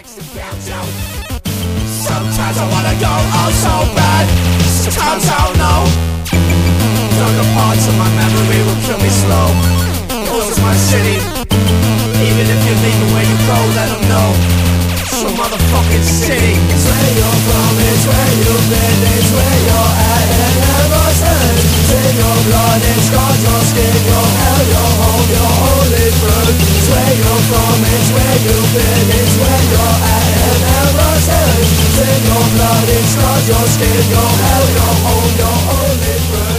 next to bounce out. Sometimes I wanna go oh so bad, sometimes I don't know. Darker parts of my memory will kill me slow. Yours is my city. Even if you're leaving where you go, let them know. It's your motherfucking city. It's where you're from, it's where you've been, it's where you're at and ever since. It's in your blood, it's got your skin, your hell, your home, your holy fruit. It's where you're from, it's where you've been, it's where you're at and ever since. It's in your blood, it's got your skin, your hell, your home, your holy fruit.